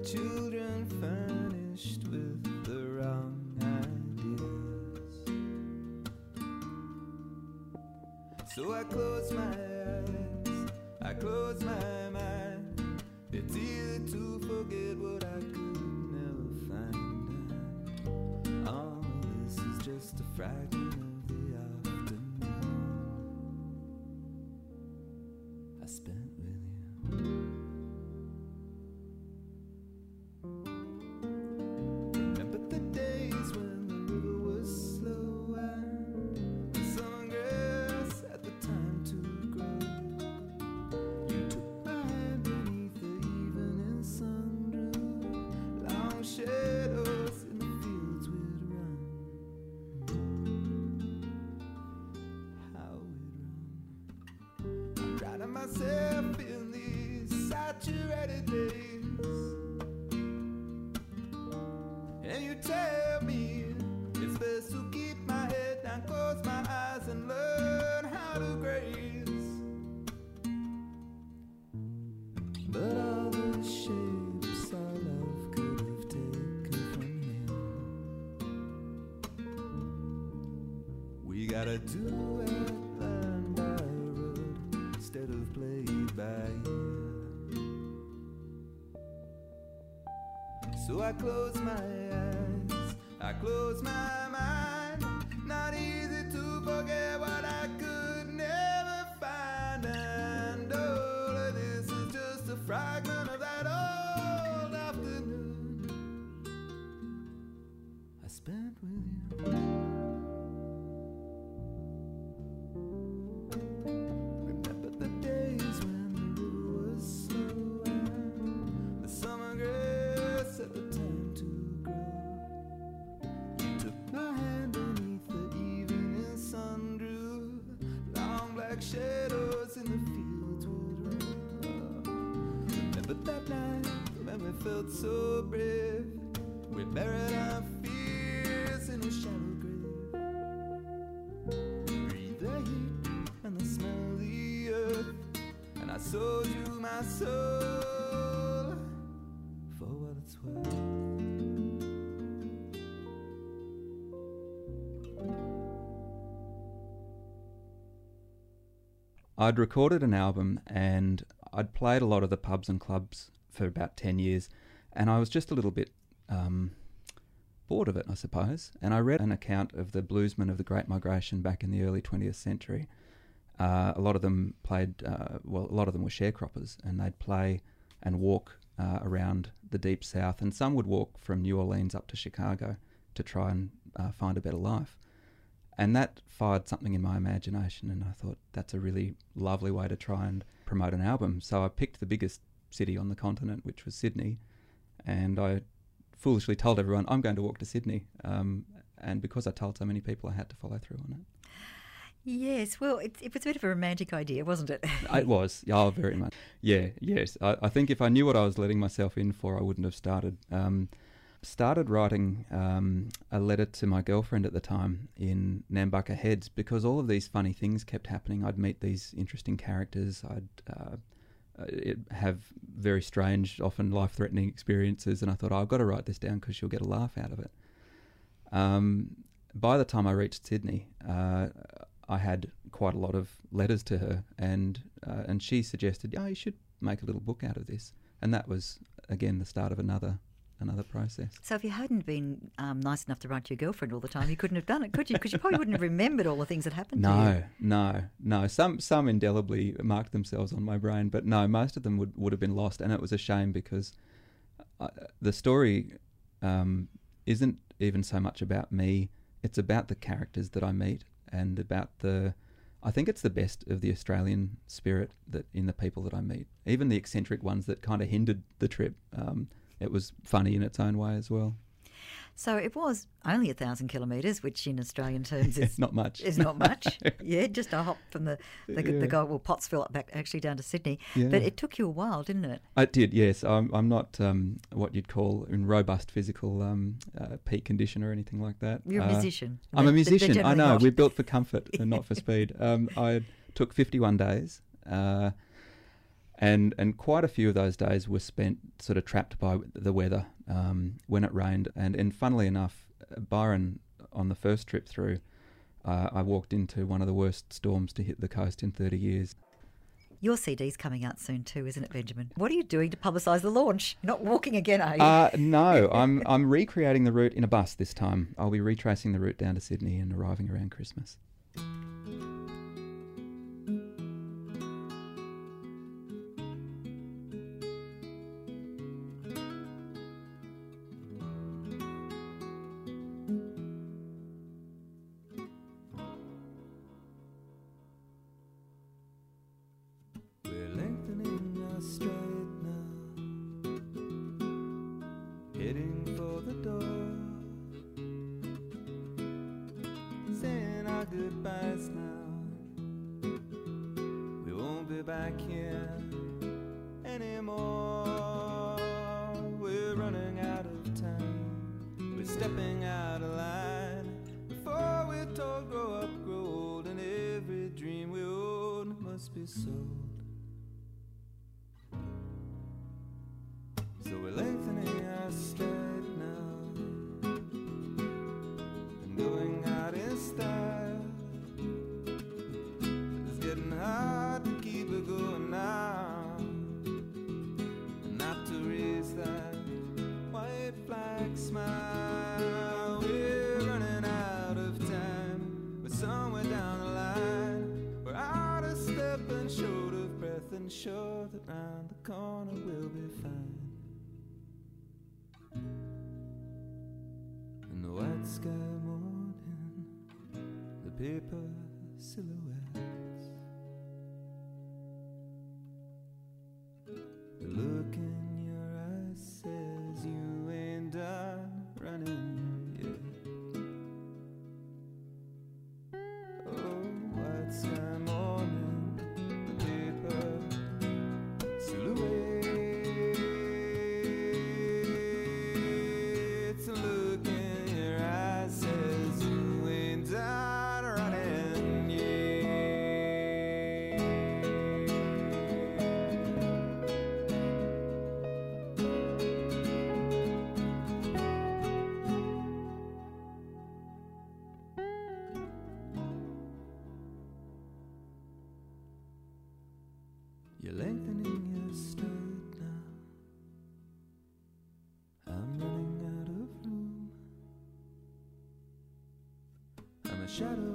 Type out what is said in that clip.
children furnished with the wrong ideas. So I close my eyes, I close my mind. It's easy to forget what I could never find. And all this is just a fragment of the afternoon I spent with you. Remember the days when the river was slow and the summer grass had the time to grow. You took my hand beneath the evening sun, drew long shadows in the fields we'd run. How we'd run. I'm drowning myself in these saturated days. And you tell me it's best to keep my head down, close my eyes and learn how to grace. But all the shapes our love could have taken from here, we gotta do it, learn by road instead of played by ear. So I close my eyes, I close my mind. Not easy to forget what I could never find. And all of this is just a fragment of that old afternoon I spent with you. Remember the days when the river was slow and the summer grass at the time to grow. You took my hand beneath the evening sun, drew long black shadows in the fields would run. Remember that night when we felt so brave, we buried our fears in a shallow grave. Breathe the heat and the smell of the earth, and I sold you my soul for what it's worth. I'd recorded an album and I'd played a lot of the pubs and clubs for about 10 years, and I was just a little bit bored of it, I suppose. And I read an account of the bluesmen of the Great Migration back in the early 20th century. A lot of them played, a lot of them were sharecroppers, and they'd play and walk around the Deep South, and some would walk from New Orleans up to Chicago to try and find a better life. And that fired something in my imagination, and I thought that's a really lovely way to try and promote an album. So I picked the biggest city on the continent, which was Sydney, and I foolishly told everyone, I'm going to walk to Sydney. And because I told so many people, I had to follow through on it. Yes, well, it was a bit of a romantic idea, wasn't it? It was, oh, very much. Yeah, yes. I think if I knew what I was letting myself in for, I wouldn't have started. Started writing a letter to my girlfriend at the time in Nambucca Heads, because all of these funny things kept happening. I'd meet these interesting characters. I'd have very strange, often life-threatening experiences, and I thought, I've got to write this down because she'll get a laugh out of it. By the time I reached Sydney, I had quite a lot of letters to her, and she suggested, you should make a little book out of this. And that was, again, the start of another process. So if you hadn't been nice enough to write to your girlfriend all the time, you couldn't have done it, could you? Because you probably wouldn't have remembered all the things that happened to you. No. Some indelibly marked themselves on my brain, but no, most of them would have been lost, and it was a shame because the story isn't even so much about me. It's about the characters that I meet, and about I think it's the best of the Australian spirit that in the people that I meet, even the eccentric ones that kind of hindered the trip. It was funny in its own way as well. So it was only 1,000 kilometres, which in Australian terms is not much. Is not much. Yeah, just a hop from the Pottsville back actually down to Sydney. Yeah. But it took you a while, didn't it? It did, yes. I'm not what you'd call in robust physical peak condition or anything like that. You're a musician. I'm a musician. I know. Not. We're built for comfort and not for speed. I took 51 days. And quite a few of those days were spent sort of trapped by the weather when it rained. And funnily enough, Byron, on the first trip through, I walked into one of the worst storms to hit the coast in 30 years. Your CD's coming out soon too, isn't it, Benjamin? What are you doing to publicise the launch? You're not walking again, are you? No, I'm recreating the route in a bus this time. I'll be retracing the route down to Sydney and arriving around Christmas. Heading for the door, saying our goodbyes now. We won't be back here anymore. We're running out of time. We're stepping out of line. Before we're told grow up, grow old, and every dream we own must be sold. So we're lengthening our stride now and going out in style. It's getting hard to keep it going now, and not to raise that white flag smile. We're running out of time. We're somewhere down the line. We're out of step and short of breath, and sure that round the corner we'll be fine. In the white sky morning, the paper silhouettes, the look in your eyes says you ain't done running yet. Oh, white sky morning, the paper silhouettes. You're lengthening your stride now. I'm running out of room. I'm a shadow